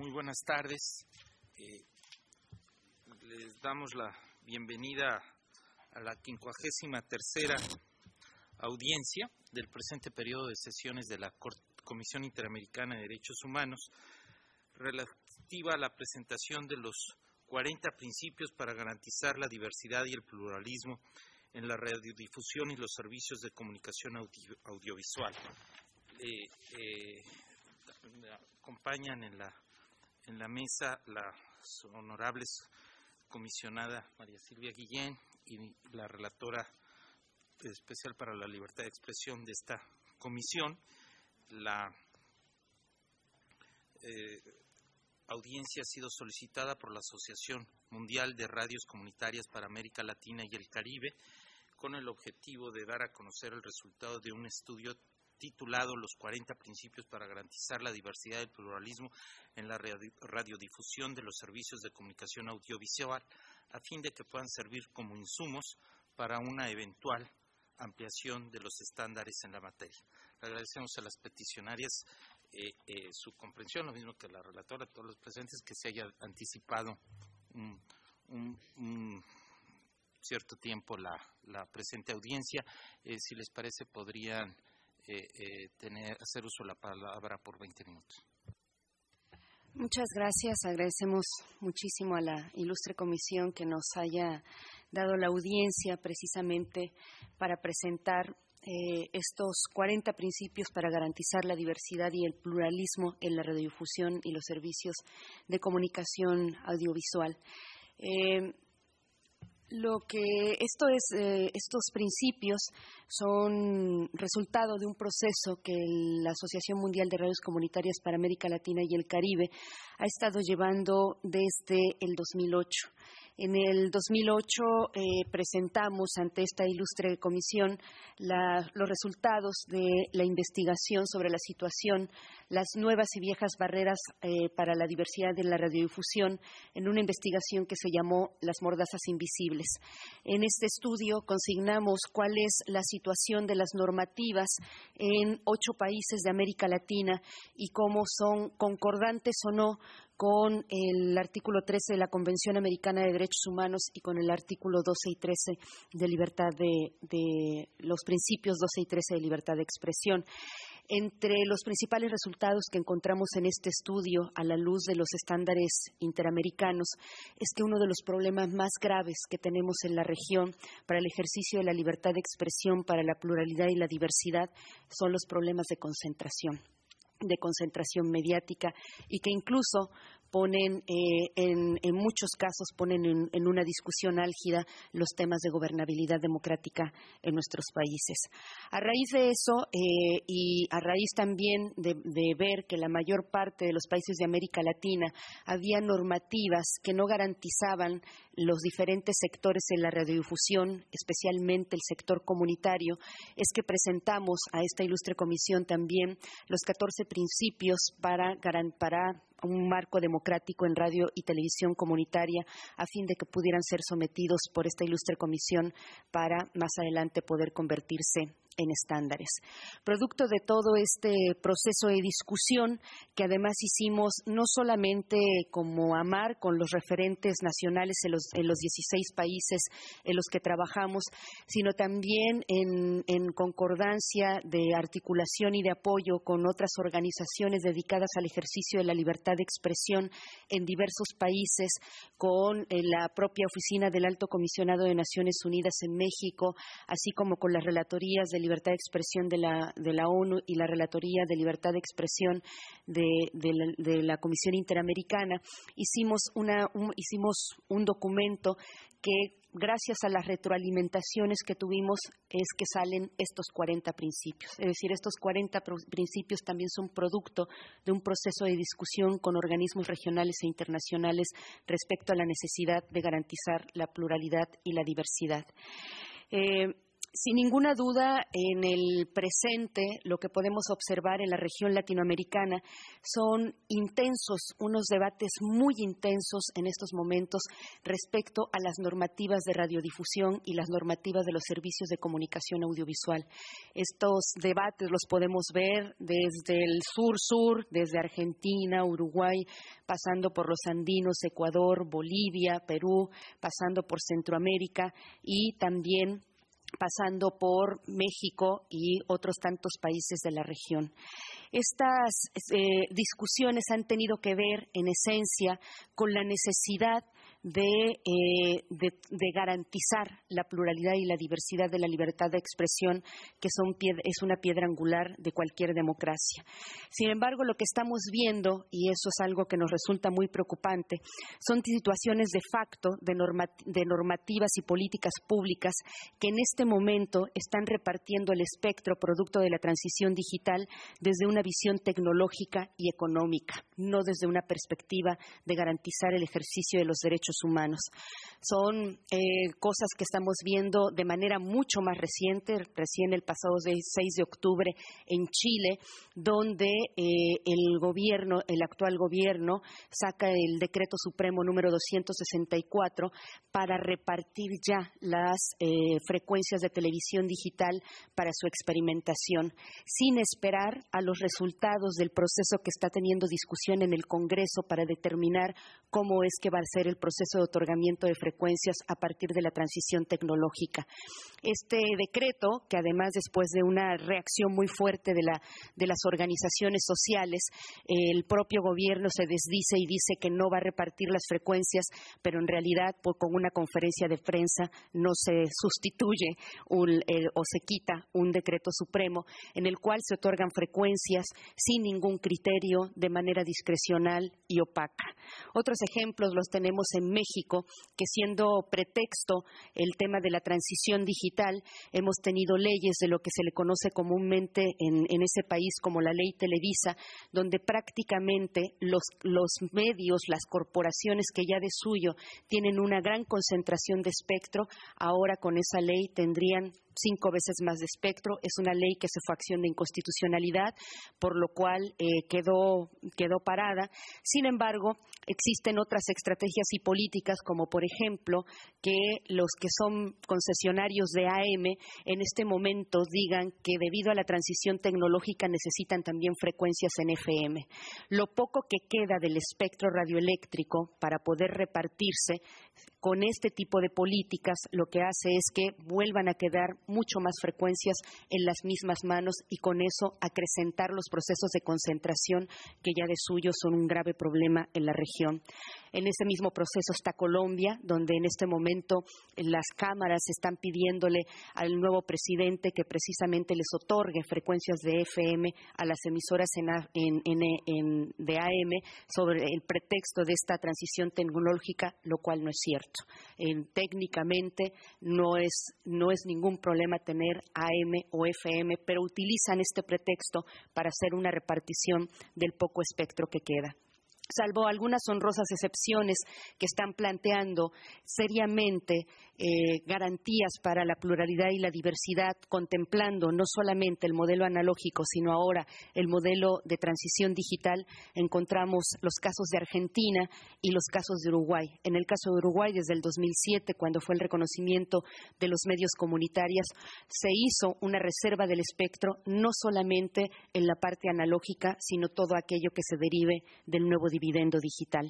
Muy buenas tardes. Les damos la bienvenida a la 53ª audiencia del presente periodo de sesiones de la Comisión Interamericana de Derechos Humanos relativa a la presentación de los 40 principios para garantizar la diversidad y el pluralismo en la radiodifusión y los servicios de comunicación audiovisual. Acompañan en la mesa las honorables comisionada María Silvia Guillén y la relatora especial para la libertad de expresión de esta comisión. La audiencia ha sido solicitada por la Asociación Mundial de Radios Comunitarias para América Latina y el Caribe con el objetivo de dar a conocer el resultado de un estudio titulado Los 40 Principios para Garantizar la Diversidad y el Pluralismo en la Radiodifusión de los Servicios de Comunicación Audiovisual, a fin de que puedan servir como insumos para una eventual ampliación de los estándares en la materia. Le agradecemos a las peticionarias su comprensión, lo mismo que a la relatora, a todos los presentes, que se haya anticipado un cierto tiempo la presente audiencia. Si les parece, podrían hacer uso de la palabra por 20 minutos. Muchas gracias. Agradecemos muchísimo a la ilustre comisión que nos haya dado la audiencia precisamente para presentar estos 40 principios para garantizar la diversidad y el pluralismo en la radiodifusión y los servicios de comunicación audiovisual. Estos principios son resultado de un proceso que la Asociación Mundial de Radios Comunitarias para América Latina y el Caribe ha estado llevando desde el 2008. En el 2008 presentamos ante esta ilustre comisión los resultados de la investigación sobre la situación, las nuevas y viejas barreras para la diversidad de la radiodifusión, en una investigación que se llamó Las Mordazas Invisibles. En este estudio consignamos cuál es la situación de las normativas en 8 países de América Latina y cómo son concordantes o no con el artículo 13 de la Convención Americana de Derechos Humanos y con el artículo 12 y 13 de libertad de los principios 12 y 13 de libertad de expresión. Entre los principales resultados que encontramos en este estudio, a la luz de los estándares interamericanos, es que uno de los problemas más graves que tenemos en la región para el ejercicio de la libertad de expresión, para la pluralidad y la diversidad, son los problemas de concentración mediática, y que incluso ponen, en muchos casos, ponen en una discusión álgida los temas de gobernabilidad democrática en nuestros países. A raíz de eso, y a raíz también de ver que la mayor parte de los países de América Latina había normativas que no garantizaban los diferentes sectores en la radiodifusión, especialmente el sector comunitario, es que presentamos a esta ilustre comisión también los 14 principios para un marco democrático en radio y televisión comunitaria, a fin de que pudieran ser sometidos por esta ilustre comisión para más adelante poder convertirse en estándares. Producto de todo este proceso de discusión que además hicimos no solamente como AMAR con los referentes nacionales en los 16 países en los que trabajamos, sino también en concordancia de articulación y de apoyo con otras organizaciones dedicadas al ejercicio de la libertad de expresión en diversos países, con la propia Oficina del Alto Comisionado de Naciones Unidas en México, así como con las relatorías de libertad de expresión de la ONU y la Relatoría de Libertad de Expresión de la Comisión Interamericana. Hicimos un documento que, gracias a las retroalimentaciones que tuvimos, es que salen estos 40 principios. Es decir, estos 40 principios también son producto de un proceso de discusión con organismos regionales e internacionales respecto a la necesidad de garantizar la pluralidad y la diversidad. Sin ninguna duda, en el presente, lo que podemos observar en la región latinoamericana son unos debates muy intensos en estos momentos respecto a las normativas de radiodifusión y las normativas de los servicios de comunicación audiovisual. Estos debates los podemos ver desde el sur, desde Argentina, Uruguay, pasando por los andinos, Ecuador, Bolivia, Perú, pasando por Centroamérica y también pasando por México y otros tantos países de la región. Estas discusiones han tenido que ver, en esencia, con la necesidad de garantizar la pluralidad y la diversidad de la libertad de expresión, que es una piedra angular de cualquier democracia. Sin embargo, lo que estamos viendo, y eso es algo que nos resulta muy preocupante, son situaciones de facto de normativas y políticas públicas que en este momento están repartiendo el espectro producto de la transición digital desde una visión tecnológica y económica, no desde una perspectiva de garantizar el ejercicio de los derechos humanos. Son cosas que estamos viendo de manera mucho más recién el pasado 6 de octubre en Chile, donde el actual gobierno saca el decreto supremo número 264 para repartir ya las frecuencias de televisión digital para su experimentación, sin esperar a los resultados del proceso que está teniendo discusión en el Congreso para determinar cómo es que va a ser el proceso de otorgamiento de frecuencias a partir de la transición tecnológica. Este decreto, que además después de una reacción muy fuerte de las organizaciones sociales, el propio gobierno se desdice y dice que no va a repartir las frecuencias, pero en realidad con una conferencia de prensa no se sustituye o se quita un decreto supremo en el cual se otorgan frecuencias sin ningún criterio, de manera discrecional y opaca. Otros ejemplos los tenemos en México, que siendo pretexto el tema de la transición digital, hemos tenido leyes de lo que se le conoce comúnmente en ese país como la Ley Televisa, donde prácticamente los medios, las corporaciones que ya de suyo tienen una gran concentración de espectro, ahora con esa ley tendrían 5 veces más de espectro. Es una ley que se fue a acción de inconstitucionalidad, por lo cual quedó parada. Sin embargo, existen otras estrategias y políticas, como por ejemplo que los que son concesionarios de AM en este momento digan que debido a la transición tecnológica necesitan también frecuencias en FM. Lo poco que queda del espectro radioeléctrico para poder repartirse con este tipo de políticas, lo que hace es que vuelvan a quedar mucho más frecuencias en las mismas manos y con eso acrecentar los procesos de concentración que ya de suyo son un grave problema en la región. En ese mismo proceso está Colombia, donde en este momento las cámaras están pidiéndole al nuevo presidente que precisamente les otorgue frecuencias de FM a las emisoras de AM sobre el pretexto de esta transición tecnológica, lo cual no es cierto. Técnicamente no es ningún problema tener AM o FM, pero utilizan este pretexto para hacer una repartición del poco espectro que queda. Salvo algunas honrosas excepciones que están planteando seriamente garantías para la pluralidad y la diversidad, contemplando no solamente el modelo analógico, sino ahora el modelo de transición digital, encontramos los casos de Argentina y los casos de Uruguay. En el caso de Uruguay, desde el 2007, cuando fue el reconocimiento de los medios comunitarios, se hizo una reserva del espectro, no solamente en la parte analógica, sino todo aquello que se derive del nuevo dividendo digital.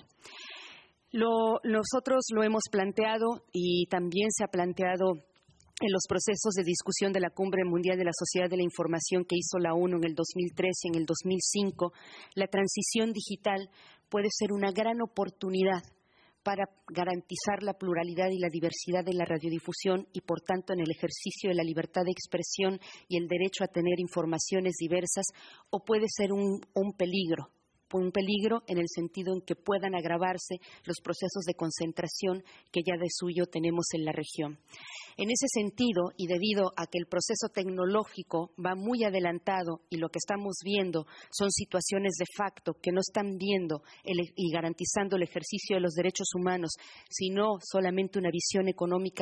Nosotros lo hemos planteado y también se ha planteado en los procesos de discusión de la Cumbre Mundial de la Sociedad de la Información que hizo la ONU en el 2003 y en el 2005, la transición digital puede ser una gran oportunidad para garantizar la pluralidad y la diversidad de la radiodifusión y, por tanto, en el ejercicio de la libertad de expresión y el derecho a tener informaciones diversas, o puede ser un peligro en el sentido en que puedan agravarse los procesos de concentración que ya de suyo tenemos en la región. En ese sentido, y debido a que el proceso tecnológico va muy adelantado y lo que estamos viendo son situaciones de facto que no están viendo y garantizando el ejercicio de los derechos humanos, sino solamente una visión económica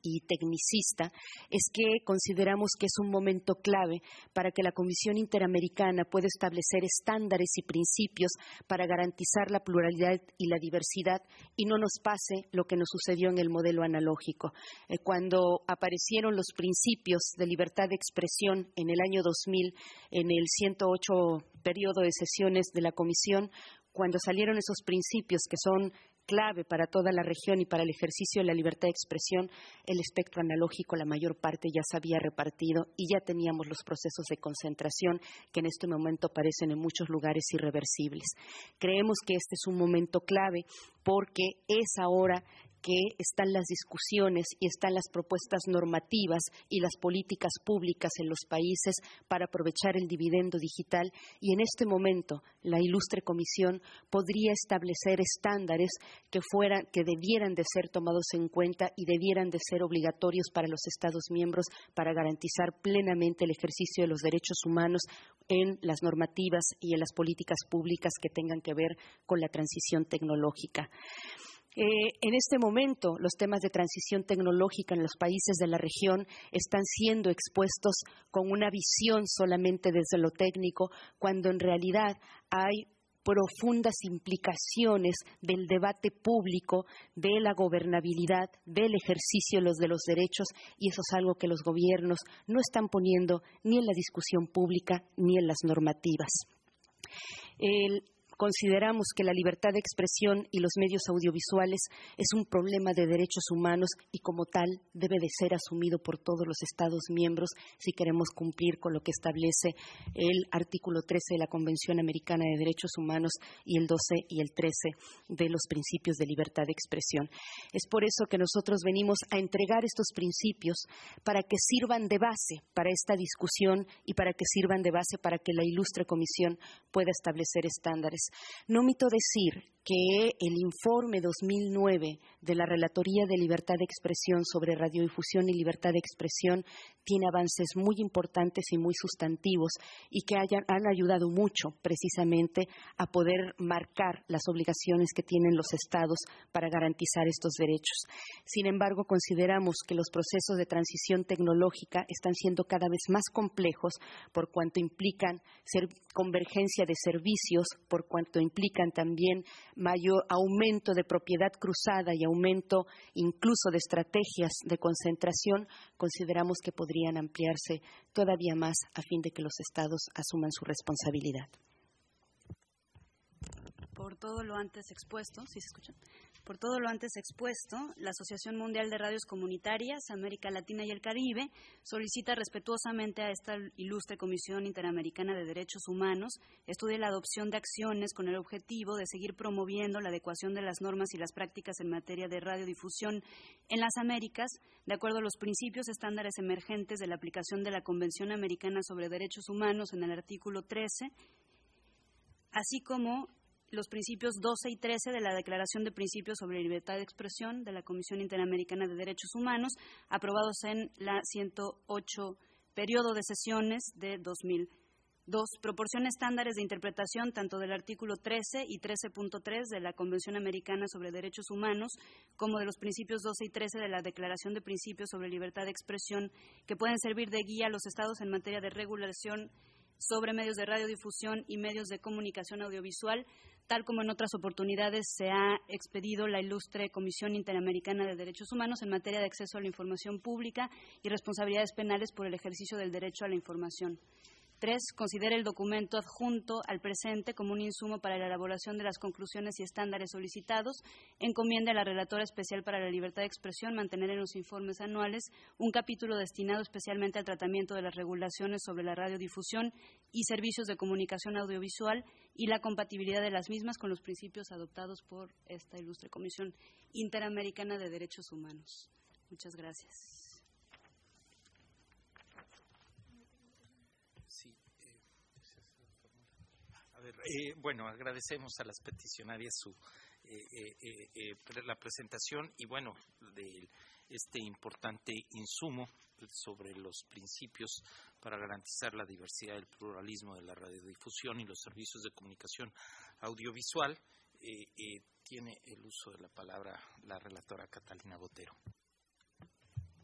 y tecnicista, es que consideramos que es un momento clave para que la Comisión Interamericana pueda establecer estándares y principios para garantizar la pluralidad y la diversidad y no nos pase lo que nos sucedió en el modelo analógico. Cuando aparecieron los principios de libertad de expresión en el año 2000, en el 108 periodo de sesiones de la Comisión, cuando salieron esos principios que son clave para toda la región y para el ejercicio de la libertad de expresión, el espectro analógico, la mayor parte ya se había repartido y ya teníamos los procesos de concentración que en este momento parecen en muchos lugares irreversibles. Creemos que este es un momento clave porque es ahora que están las discusiones y están las propuestas normativas y las políticas públicas en los países para aprovechar el dividendo digital y en este momento la ilustre comisión podría establecer estándares que debieran de ser tomados en cuenta y debieran de ser obligatorios para los Estados miembros para garantizar plenamente el ejercicio de los derechos humanos en las normativas y en las políticas públicas que tengan que ver con la transición tecnológica. En este momento, los temas de transición tecnológica en los países de la región están siendo expuestos con una visión solamente desde lo técnico, cuando en realidad hay profundas implicaciones del debate público, de la gobernabilidad, del ejercicio de los derechos, y eso es algo que los gobiernos no están poniendo ni en la discusión pública ni en las normativas. Consideramos que la libertad de expresión y los medios audiovisuales es un problema de derechos humanos y como tal debe de ser asumido por todos los Estados miembros si queremos cumplir con lo que establece el artículo 13 de la Convención Americana de Derechos Humanos y el 12 y el 13 de los principios de libertad de expresión. Es por eso que nosotros venimos a entregar estos principios para que sirvan de base para esta discusión y para que sirvan de base para que la ilustre comisión pueda establecer estándares. No omito decir que el informe 2009 de la Relatoría de Libertad de Expresión sobre Radiodifusión y Libertad de Expresión tiene avances muy importantes y muy sustantivos y que han ayudado mucho precisamente a poder marcar las obligaciones que tienen los Estados para garantizar estos derechos. Sin embargo, consideramos que los procesos de transición tecnológica están siendo cada vez más complejos por cuanto implican convergencia de servicios, por cuanto implican también mayor aumento de propiedad cruzada y aumento incluso de estrategias de concentración, consideramos que podrían ampliarse todavía más a fin de que los Estados asuman su responsabilidad. Por todo lo antes expuesto, ¿sí se escucha? Por todo lo antes expuesto, la Asociación Mundial de Radios Comunitarias, América Latina y el Caribe, solicita respetuosamente a esta ilustre Comisión Interamericana de Derechos Humanos estudie la adopción de acciones con el objetivo de seguir promoviendo la adecuación de las normas y las prácticas en materia de radiodifusión en las Américas, de acuerdo a los principios estándares emergentes de la aplicación de la Convención Americana sobre Derechos Humanos en el artículo 13, así como los principios 12 y 13 de la Declaración de Principios sobre Libertad de Expresión de la Comisión Interamericana de Derechos Humanos, aprobados en la 108 periodo de sesiones de 2002. Proporciona estándares de interpretación tanto del artículo 13 y 13.3 de la Convención Americana sobre Derechos Humanos como de los principios 12 y 13 de la Declaración de Principios sobre Libertad de Expresión, que pueden servir de guía a los Estados en materia de regulación sobre medios de radiodifusión y medios de comunicación audiovisual, tal como en otras oportunidades se ha expedido la ilustre Comisión Interamericana de Derechos Humanos en materia de acceso a la información pública y responsabilidades penales por el ejercicio del derecho a la información. 3. Considera el documento adjunto al presente como un insumo para la elaboración de las conclusiones y estándares solicitados. Encomienda a la Relatora Especial para la Libertad de Expresión mantener en los informes anuales un capítulo destinado especialmente al tratamiento de las regulaciones sobre la radiodifusión y servicios de comunicación audiovisual y la compatibilidad de las mismas con los principios adoptados por esta ilustre Comisión Interamericana de Derechos Humanos. Muchas gracias. Bueno, agradecemos a las peticionarias la presentación y bueno, de este importante insumo sobre los principios para garantizar la diversidad y el pluralismo de la radiodifusión y los servicios de comunicación audiovisual. Tiene el uso de la palabra la relatora Catalina Botero.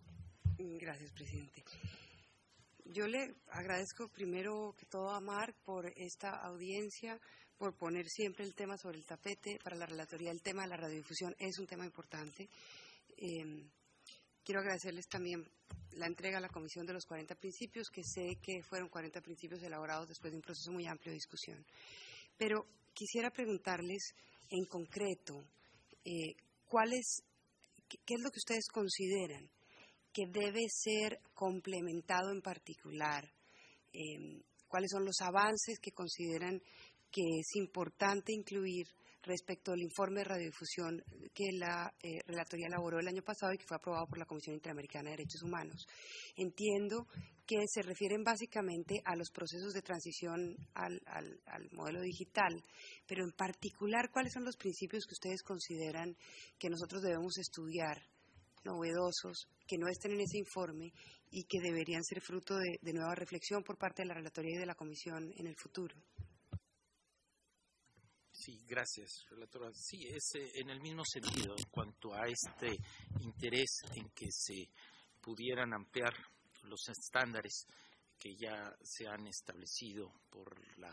Gracias, presidente. Yo le agradezco primero que todo a Marc por esta audiencia, por poner siempre el tema sobre el tapete. Para la relatoría el tema de la radiodifusión es un tema importante. Quiero agradecerles también la entrega a la Comisión de los 40 principios, que sé que fueron 40 principios elaborados después de un proceso muy amplio de discusión. Pero quisiera preguntarles en concreto, ¿qué es lo que ustedes consideran que debe ser complementado en particular? ¿Cuáles son los avances que consideran que es importante incluir respecto al informe de radiodifusión que la relatoría elaboró el año pasado y que fue aprobado por la Comisión Interamericana de Derechos Humanos? Entiendo que se refieren básicamente a los procesos de transición al modelo digital, pero en particular, ¿cuáles son los principios que ustedes consideran que nosotros debemos estudiar, novedosos, que no estén en ese informe y que deberían ser fruto de nueva reflexión por parte de la relatoría y de la Comisión en el futuro? Sí, gracias, relatora. Sí, es en el mismo sentido, en cuanto a este interés en que se pudieran ampliar los estándares que ya se han establecido por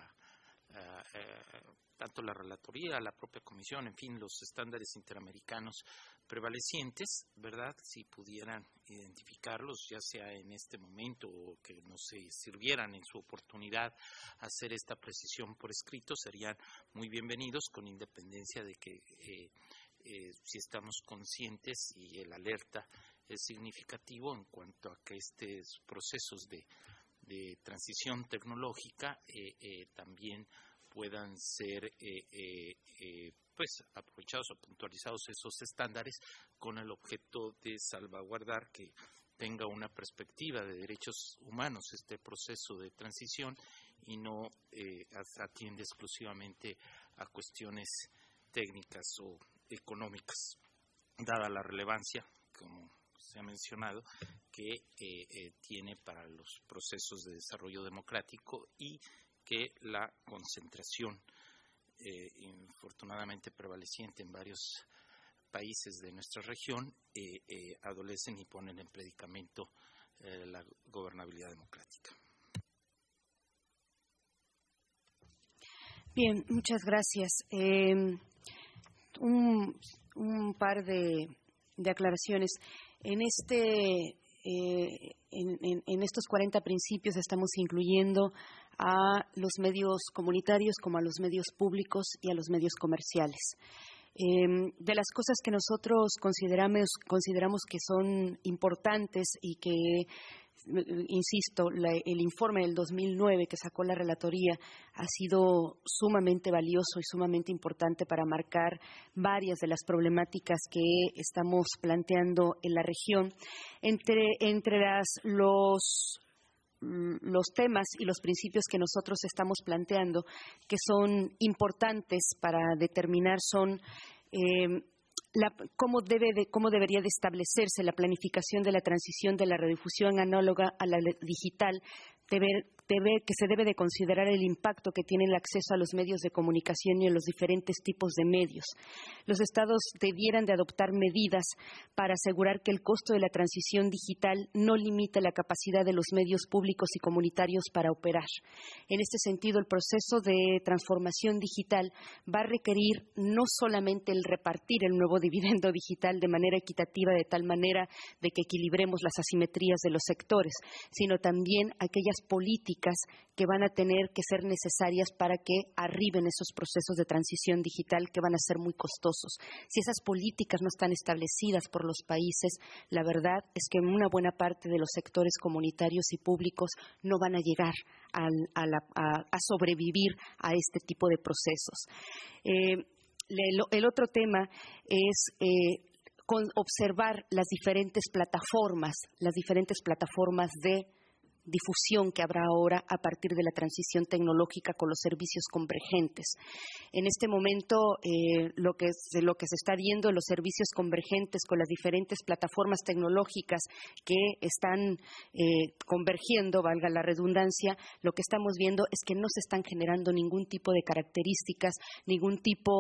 tanto la relatoría, la propia comisión, en fin, los estándares interamericanos prevalecientes, ¿verdad? Si pudieran identificarlos, ya sea en este momento o que no se sirvieran en su oportunidad hacer esta precisión por escrito, serían muy bienvenidos, con independencia de que si estamos conscientes y el alerta es significativo en cuanto a que estos procesos de transición tecnológica también puedan ser pues aprovechados o puntualizados esos estándares con el objeto de salvaguardar que tenga una perspectiva de derechos humanos este proceso de transición y no atiende exclusivamente a cuestiones técnicas o económicas, dada la relevancia, como se ha mencionado, que tiene para los procesos de desarrollo democrático y que la concentración infortunadamente prevaleciente en varios países de nuestra región adolecen y ponen en predicamento la gobernabilidad democrática. Bien, muchas gracias. Un par de aclaraciones. En estos 40 principios estamos incluyendo a los medios comunitarios como a los medios públicos y a los medios comerciales. De las cosas que nosotros consideramos que son importantes y que, insisto, el informe del 2009 que sacó la relatoría ha sido sumamente valioso y sumamente importante para marcar varias de las problemáticas que estamos planteando en la región. Entre los temas y los principios que nosotros estamos planteando, que son importantes para determinar, son cómo debería de establecerse la planificación de la transición de la radiodifusión análoga a la digital, que se debe de considerar el impacto que tiene el acceso a los medios de comunicación y a los diferentes tipos de medios. Los estados debieran de adoptar medidas para asegurar que el costo de la transición digital no limite la capacidad de los medios públicos y comunitarios para operar. En este sentido, el proceso de transformación digital va a requerir no solamente el repartir el nuevo dividendo digital de manera equitativa, de tal manera de que equilibremos las asimetrías de los sectores, sino también aquellas políticas que van a tener que ser necesarias para que arriben esos procesos de transición digital que van a ser muy costosos. Si esas políticas no están establecidas por los países, la verdad es que una buena parte de los sectores comunitarios y públicos no van a llegar a sobrevivir a este tipo de procesos. El otro tema es observar las diferentes plataformas de difusión que habrá ahora a partir de la transición tecnológica con los servicios convergentes. En este momento, lo que se está viendo en los servicios convergentes con las diferentes plataformas tecnológicas que están convergiendo, valga la redundancia, lo que estamos viendo es que no se están generando ningún tipo de características, ningún tipo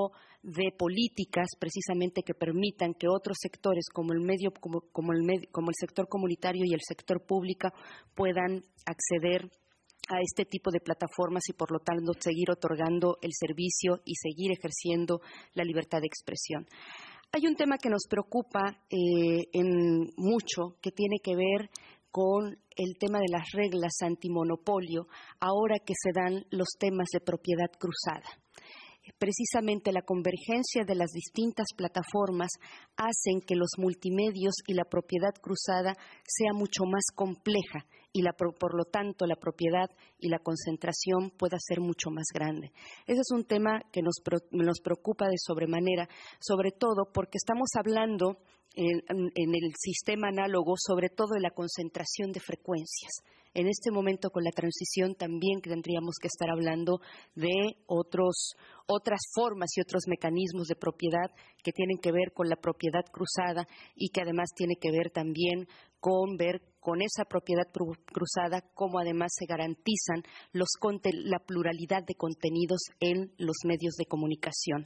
de políticas precisamente que permitan que otros sectores como el sector comunitario y el sector público puedan acceder a este tipo de plataformas y por lo tanto seguir otorgando el servicio y seguir ejerciendo la libertad de expresión. Hay un tema que nos preocupa en mucho, que tiene que ver con el tema de las reglas antimonopolio, ahora que se dan los temas de propiedad cruzada. Precisamente la convergencia de las distintas plataformas hacen que los multimedios y la propiedad cruzada sea mucho más compleja y por lo tanto la propiedad y la concentración pueda ser mucho más grande. Ese es un tema que nos preocupa de sobremanera, sobre todo porque estamos hablando en el sistema análogo, sobre todo de la concentración de frecuencias. En este momento, con la transición, también tendríamos que estar hablando de otras formas y otros mecanismos de propiedad que tienen que ver con la propiedad cruzada y que además tiene que ver también con ver con esa propiedad cruzada cómo además se garantizan la pluralidad de contenidos en los medios de comunicación.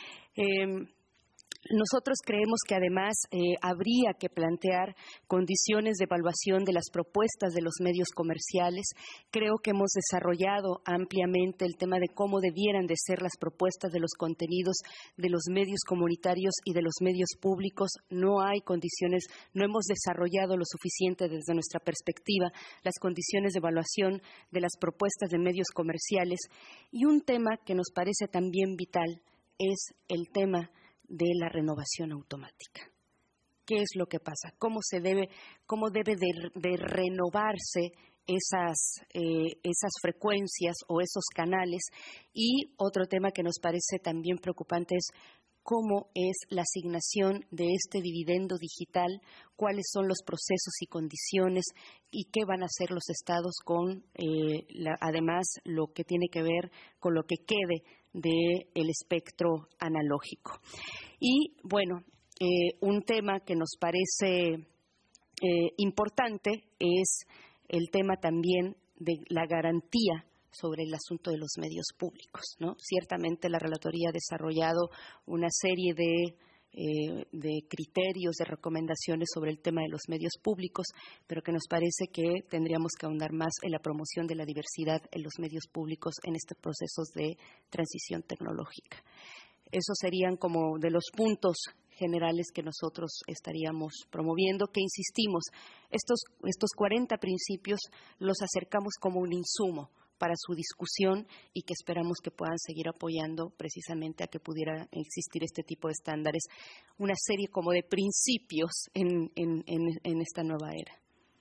Nosotros creemos que además habría que plantear condiciones de evaluación de las propuestas de los medios comerciales. Creo que hemos desarrollado ampliamente el tema de cómo debieran de ser las propuestas de los contenidos de los medios comunitarios y de los medios públicos. No hay condiciones, no hemos desarrollado lo suficiente desde nuestra perspectiva las condiciones de evaluación de las propuestas de medios comerciales. Y un tema que nos parece también vital es el tema de la renovación automática. ¿Qué es lo que pasa? ¿Cómo debe de renovarse esas frecuencias o esos canales? Y otro tema que nos parece también preocupante es cómo es la asignación de este dividendo digital, cuáles son los procesos y condiciones y qué van a hacer los estados con, además, lo que tiene que ver con lo que quede del espectro analógico. Y, bueno, un tema que nos parece importante es el tema también de la garantía sobre el asunto de los medios públicos, ¿no? Ciertamente la Relatoría ha desarrollado una serie de criterios, de recomendaciones sobre el tema de los medios públicos, pero que nos parece que tendríamos que ahondar más en la promoción de la diversidad en los medios públicos en estos procesos de transición tecnológica. Esos serían como de los puntos generales que nosotros estaríamos promoviendo, que insistimos, estos 40 principios los acercamos como un insumo para su discusión y que esperamos que puedan seguir apoyando precisamente a que pudiera existir este tipo de estándares, una serie como de principios en esta nueva era.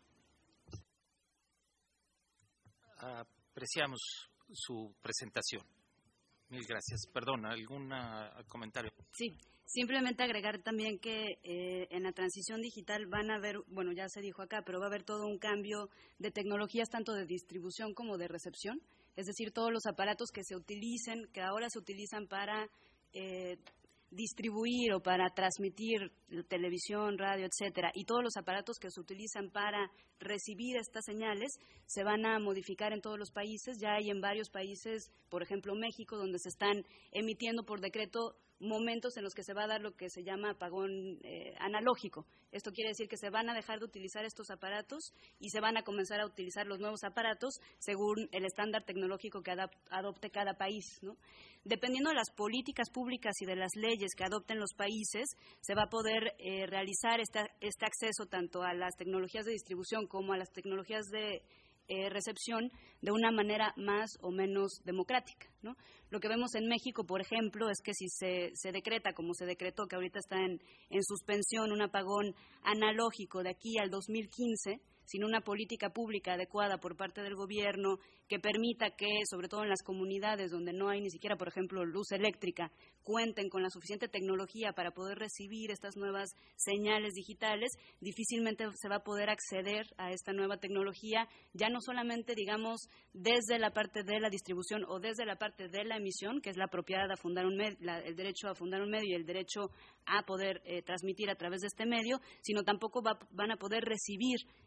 Apreciamos su presentación. Mil gracias. Perdón, ¿algún comentario? Sí, simplemente agregar también que en la transición digital van a haber, bueno, ya se dijo acá, pero va a haber todo un cambio de tecnologías tanto de distribución como de recepción. Es decir, todos los aparatos que se utilicen, que ahora se utilizan para distribuir o para transmitir televisión, radio, etcétera, y todos los aparatos que se utilizan para recibir estas señales se van a modificar en todos los países. Ya hay en varios países, por ejemplo México, donde se están emitiendo por decreto momentos en los que se va a dar lo que se llama apagón analógico. Esto quiere decir que se van a dejar de utilizar estos aparatos y se van a comenzar a utilizar los nuevos aparatos según el estándar tecnológico que adopte cada país, ¿no? Dependiendo de las políticas públicas y de las leyes que adopten los países, se va a poder realizar este acceso tanto a las tecnologías de distribución como a las tecnologías de recepción de una manera más o menos democrática, ¿no? Lo que vemos en México, por ejemplo, es que si se decreta, como se decretó, que ahorita está en suspensión, un apagón analógico de aquí al 2015, sin una política pública adecuada por parte del gobierno que permita que, sobre todo en las comunidades donde no hay ni siquiera, por ejemplo, luz eléctrica, cuenten con la suficiente tecnología para poder recibir estas nuevas señales digitales, difícilmente se va a poder acceder a esta nueva tecnología, ya no solamente, digamos, desde la parte de la distribución o desde la parte de la emisión, que es la propiedad a fundar un medio, el derecho a fundar un medio y el derecho a poder transmitir a través de este medio, sino tampoco van a poder recibir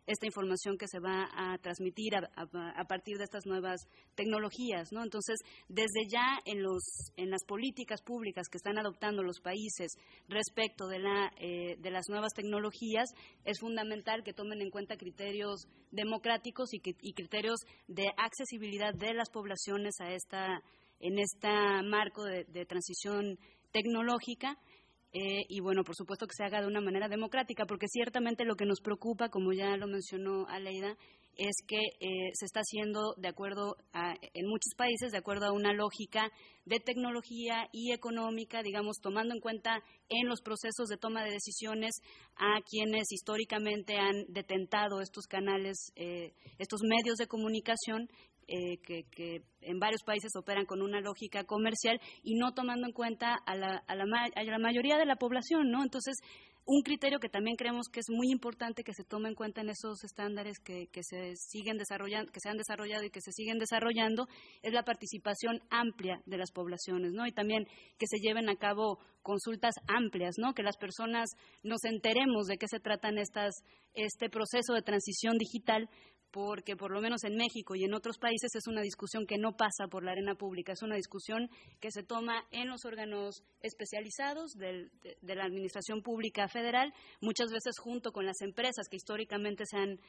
esta información que se va a transmitir a partir de estas nuevas tecnologías, ¿no? Entonces, desde ya en las políticas públicas que están adoptando los países respecto de las nuevas tecnologías, es fundamental que tomen en cuenta criterios democráticos y criterios de accesibilidad de las poblaciones en este marco de transición tecnológica. Y bueno, por supuesto que se haga de una manera democrática, porque ciertamente lo que nos preocupa, como ya lo mencionó Aleida, es que se está haciendo en muchos países de acuerdo a una lógica de tecnología y económica, digamos, tomando en cuenta en los procesos de toma de decisiones a quienes históricamente han detentado estos canales, estos medios de comunicación que en varios países operan con una lógica comercial y no tomando en cuenta a la mayoría de la población, ¿no? Entonces, un criterio que también creemos que es muy importante que se tome en cuenta en esos estándares que se siguen desarrollando, que se han desarrollado y que se siguen desarrollando, es la participación amplia de las poblaciones, ¿no? Y también que se lleven a cabo consultas amplias, ¿no? Que las personas nos enteremos de qué se tratan este proceso de transición digital, porque por lo menos en México y en otros países es una discusión que no pasa por la arena pública, es una discusión que se toma en los órganos especializados de la Administración Pública Federal, muchas veces junto con las empresas que históricamente se han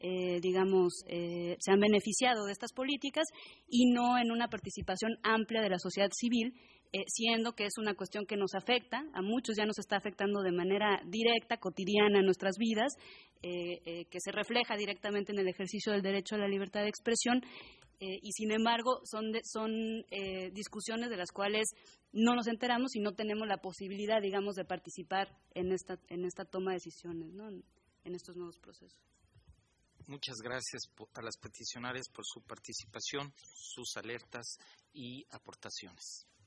beneficiado de estas políticas y no en una participación amplia de la sociedad civil, siendo que es una cuestión que nos afecta, a muchos ya nos está afectando de manera directa, cotidiana en nuestras vidas, que se refleja directamente en el ejercicio del derecho a la libertad de expresión, y sin embargo son discusiones de las cuales no nos enteramos y no tenemos la posibilidad, digamos, de participar en esta toma de decisiones, ¿no? En estos nuevos procesos. Muchas gracias a las peticionarias por su participación, sus alertas y aportaciones.